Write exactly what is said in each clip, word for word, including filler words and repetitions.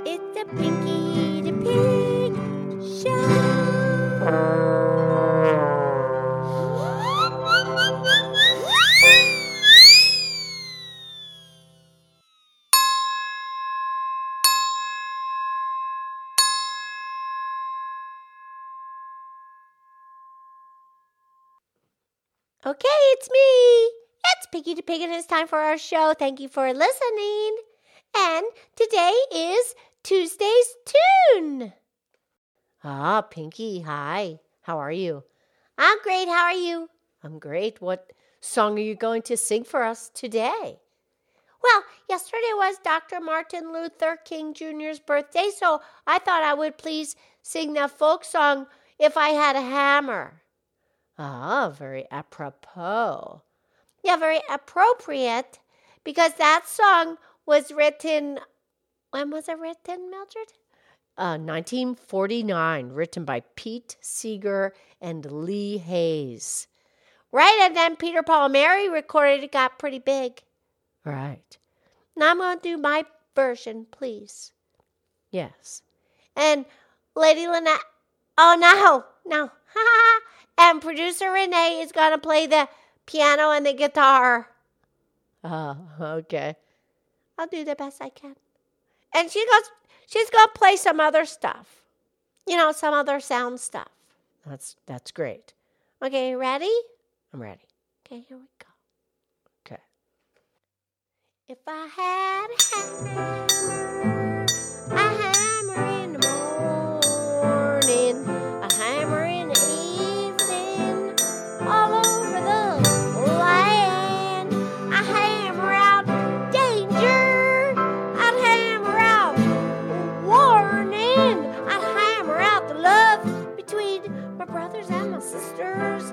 It's the Pinky the Pig Show. Okay, it's me. It's Pinky the Pig, and it's time for our show. Thank you for listening. And today is Tuesday's Tune. Ah, Pinky, hi. How are you? I'm great. How are you? I'm great. What song are you going to sing for us today? Well, yesterday was Doctor Martin Luther King Junior's birthday, so I thought I would please sing the folk song, If I Had a Hammer. Ah, very apropos. Yeah, very appropriate, because that song was written, when was it written, Mildred? Uh, nineteen forty-nine, written by Pete Seeger and Lee Hayes. Right, and then Peter, Paul, and Mary recorded it, got pretty big. Right. Now I'm going to do my version, please. Yes. And Lady Lynette, oh, no, no, ha and producer Renee is going to play the piano and the guitar. Oh, okay. I'll do the best I can. And she goes, she's going to play some other stuff. You know, some other sound stuff. That's that's great. Okay, ready? I'm ready. Okay, here we go. Okay. If I had a hammer, a hammer in the morning, a hammer in the evening, all over the land, I hammer out danger, I'd hammer out warning, I'd hammer out the love between my brothers and my sisters,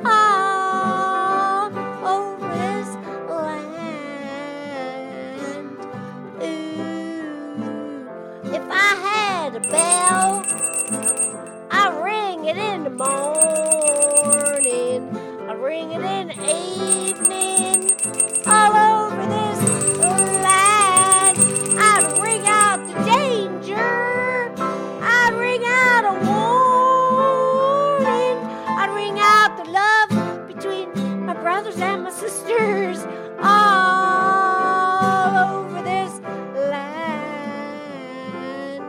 all over this land. Ooh, if I had a bell, I ring it in the morning, I ring it in the evening, all over this land. I'd ring out the danger, I'd ring out a warning, I'd ring out the love between my brothers and my sisters, all over this land.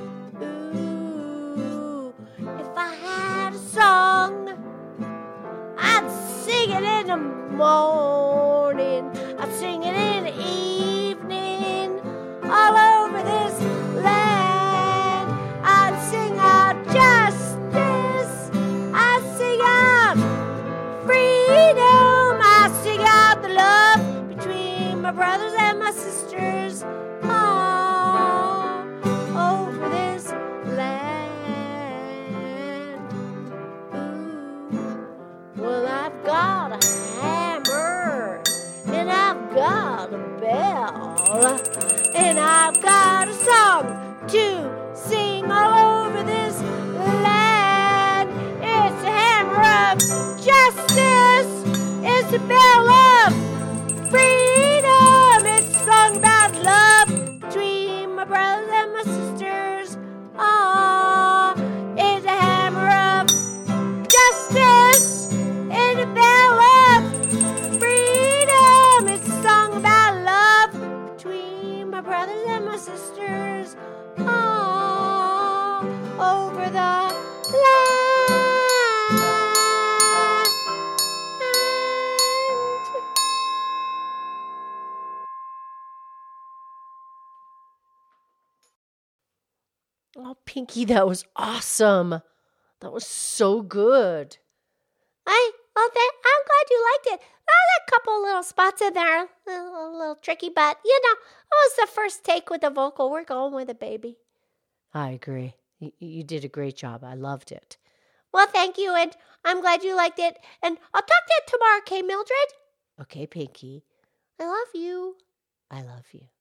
Ooh, if I had a song, I'd sing it in the morning, I'd sing it in the evening, all over this land. I'd sing out justice, I'd sing out freedom, I'd sing out the love between my brothers and my sisters, all over this land. Ooh. Well, I've got a hammer, and I've got a bell, and I've got a song to sing all over this land. It's a hammer of justice, it's a bell of freedom, it's a song about love between my brothers and my sisters. Ah, it's a hammer of justice, it's a bell of freedom, it's a song about love between my brothers and my sisters, all over the land. Oh, Pinky, that was awesome. That was so good. I, well, then, I'm glad you liked it. There was a couple little spots in there, a little, a little tricky, but, you know, it was the first take with the vocal. We're going with it, baby. I agree. You, you did a great job. I loved it. Well, thank you, and I'm glad you liked it. And I'll talk to you tomorrow, okay, Mildred? Okay, Pinky. I love you. I love you.